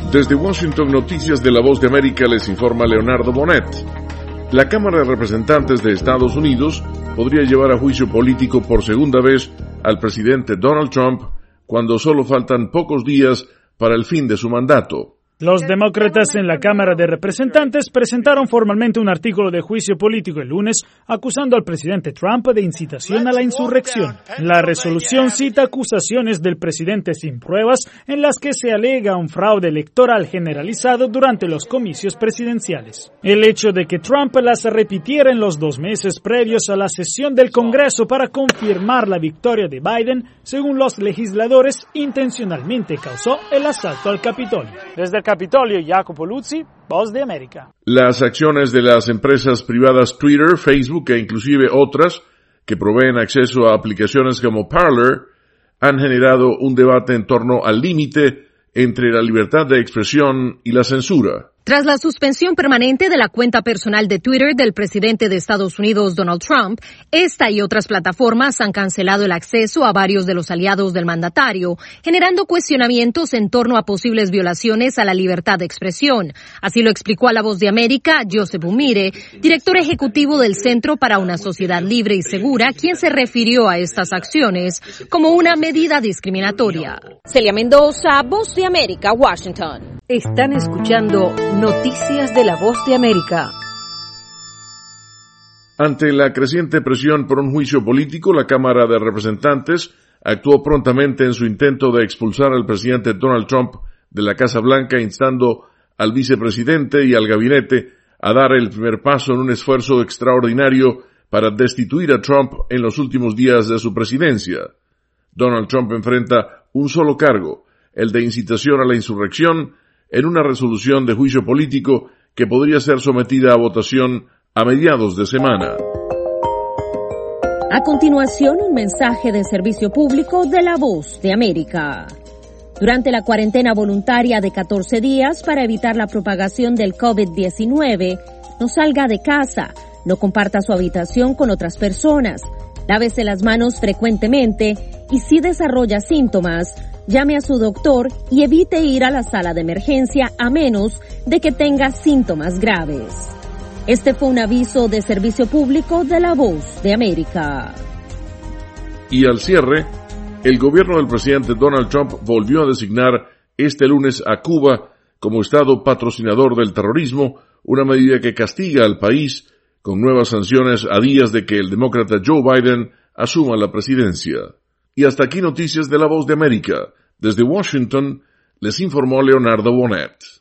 Desde Washington, Noticias de la Voz de América, les informa Leonardo Bonet. La Cámara de Representantes de Estados Unidos podría llevar a juicio político por segunda vez al presidente Donald Trump cuando solo faltan pocos días para el fin de su mandato. Los demócratas en la Cámara de Representantes presentaron formalmente un artículo de juicio político el lunes acusando al presidente Trump de incitación a la insurrección. La resolución cita acusaciones del presidente sin pruebas en las que se alega un fraude electoral generalizado durante los comicios presidenciales. El hecho de que Trump las repitiera en los 2 meses previos a la sesión del Congreso para confirmar la victoria de Biden, según los legisladores, intencionalmente causó el asalto al Capitolio. Desde el Capitolio, Jacopo Luzzi, Voz de América. Las acciones de las empresas privadas Twitter, Facebook e inclusive otras que proveen acceso a aplicaciones como Parler han generado un debate en torno al límite entre la libertad de expresión y la censura. Tras la suspensión permanente de la cuenta personal de Twitter del presidente de Estados Unidos, Donald Trump, esta y otras plataformas han cancelado el acceso a varios de los aliados del mandatario, generando cuestionamientos en torno a posibles violaciones a la libertad de expresión. Así lo explicó a La Voz de América Joseph Umire, director ejecutivo del Centro para una Sociedad Libre y Segura, quien se refirió a estas acciones como una medida discriminatoria. Celia Mendoza, Voz de América, Washington. Están escuchando Noticias de La Voz de América. Ante la creciente presión por un juicio político, la Cámara de Representantes actuó prontamente en su intento de expulsar al presidente Donald Trump de la Casa Blanca, instando al vicepresidente y al gabinete a dar el primer paso en un esfuerzo extraordinario para destituir a Trump en los últimos días de su presidencia. Donald Trump enfrenta un solo cargo, el de incitación a la insurrección, en una resolución de juicio político que podría ser sometida a votación a mediados de semana. A continuación, un mensaje de servicio público de La Voz de América. Durante la cuarentena voluntaria de 14 días para evitar la propagación del COVID-19, no salga de casa, no comparta su habitación con otras personas, lávese las manos frecuentemente y si desarrolla síntomas, llame a su doctor y evite ir a la sala de emergencia a menos de que tenga síntomas graves. Este fue un aviso de servicio público de La Voz de América. Y al cierre, el gobierno del presidente Donald Trump volvió a designar este lunes a Cuba como estado patrocinador del terrorismo, una medida que castiga al país con nuevas sanciones a días de que el demócrata Joe Biden asuma la presidencia. Y hasta aquí Noticias de La Voz de América. Desde Washington, les informó Leonardo Bonet.